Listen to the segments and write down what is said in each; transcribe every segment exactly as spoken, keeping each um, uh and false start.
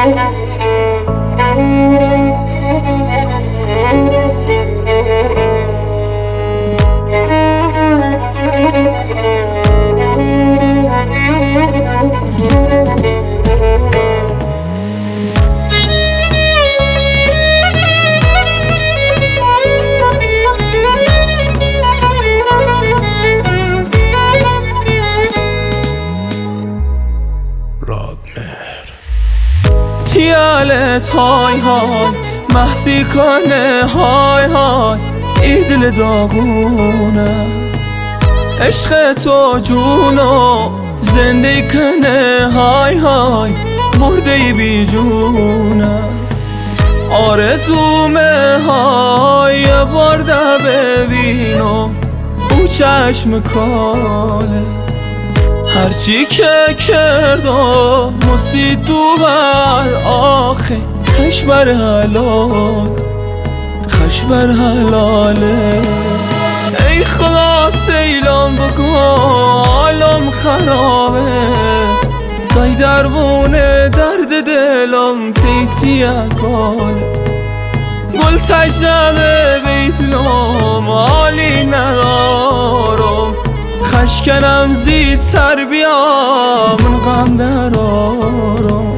تیالت های های محسی کنه های های ای دل داغونه عشق تو جونو زنده کنه های های مرده بی جونه آرزومه های یه بار ده ببینم او چشم کاله هرچی که کردم مستی دو بر آخه خش بر حلال خش بر حلاله ای خدا سیلام بکن عالم خرابه دای دربونه درد دلم تیتی اکاله گل تجرده بیتنام حالی ندارم خشکنم زید سر بیا من غم درارم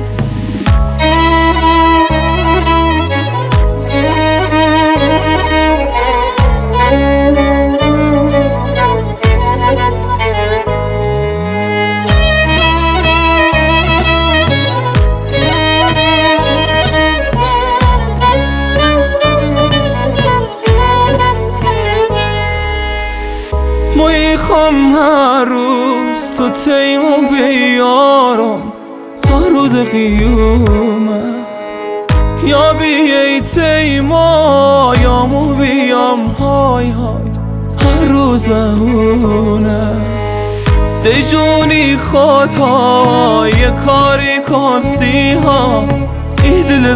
میخوام هر روز تو تیمو بیارم تا روز قیامت یا بیای تیما یا مو بیام های های هر روز بهونه دجونی خودها یه کاری کن سیها ای دل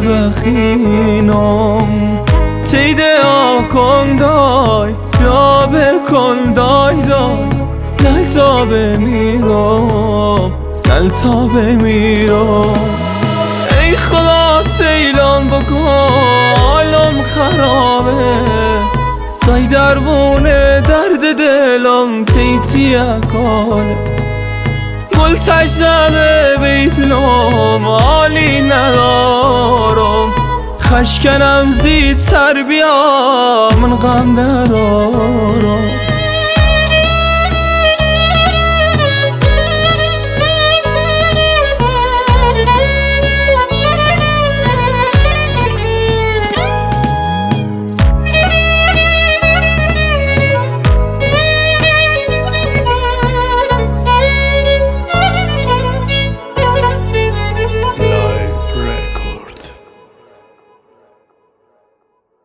بخینم تیده آکن دای یا بکن دای دای نل تا بمیرم نل تا بمیرم ای خدا سیلان بکن عالم خرابه دای دربونه درد دلم تیتی اکاله گل تجرده بیتنام حالی ندارم خشکنم زید سر بیا من غم درارم